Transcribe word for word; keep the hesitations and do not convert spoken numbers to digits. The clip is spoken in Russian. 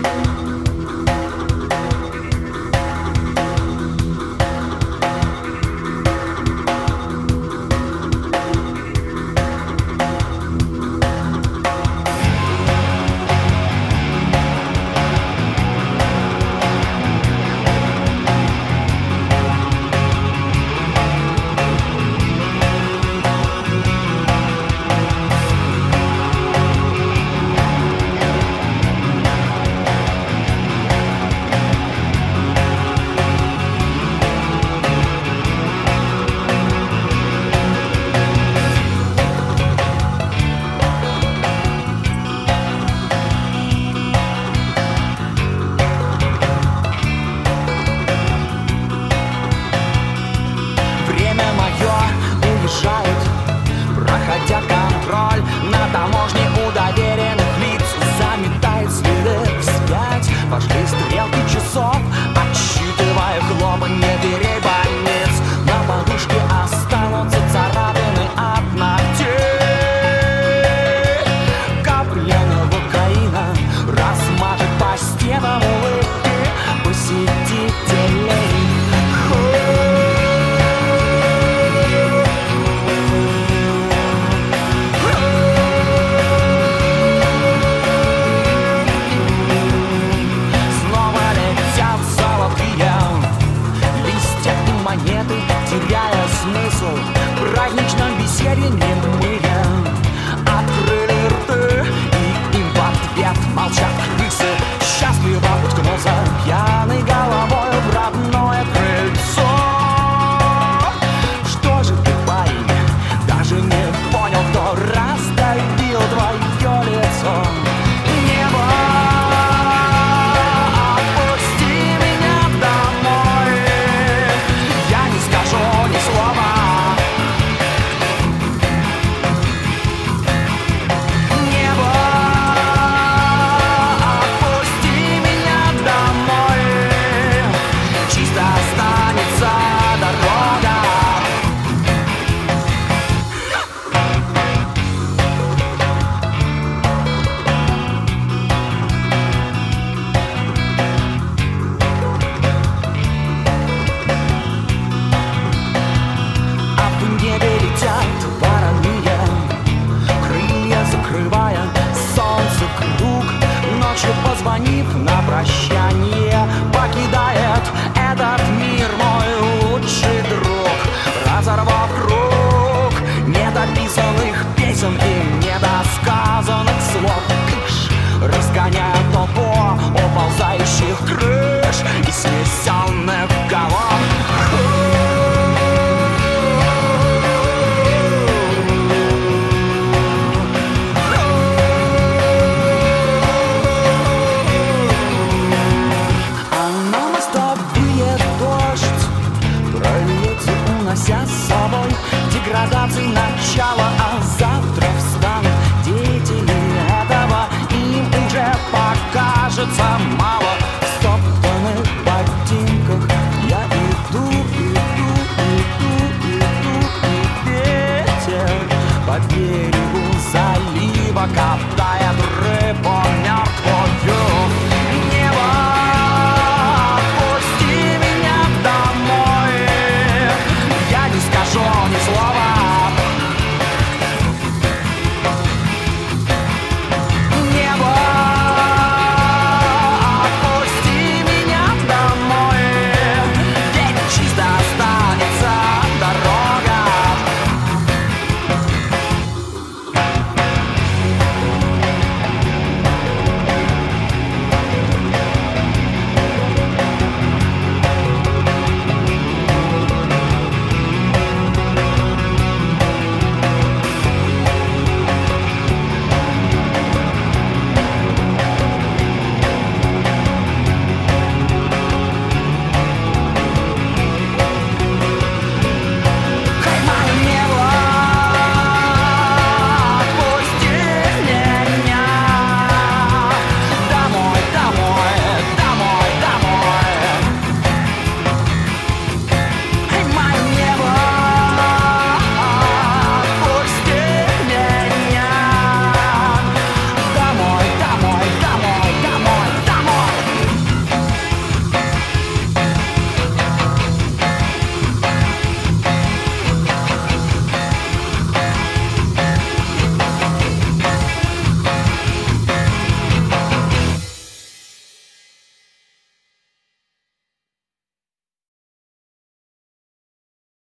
Проходя контроль на таможне у доверенных лиц, заметает следы вспять. Пошли стрелки часов, отсчитывая хлопанье дверей больниц. На подушке останутся царапины от ногтей. Капля новокаина размажет по стенам улыбки посетителей. Монеты, теряя смысл, в праздничном веселье немые открыли рты, и им в ответ молчат крысы. Счастливо уткнулся пьяной головой в родное крыльцо. Что же ты, парень, даже не понял, кто раздавил твое лицо? Небо, ни слова. Небо, отпусти меня домой. Чисто останется дорога. Позвонив на прощание, покидает этот мир мой лучший друг. Разорвав круг недописанных песен и недосказанных слов, кыш, разгоняя толпу уползающих крыш и снесен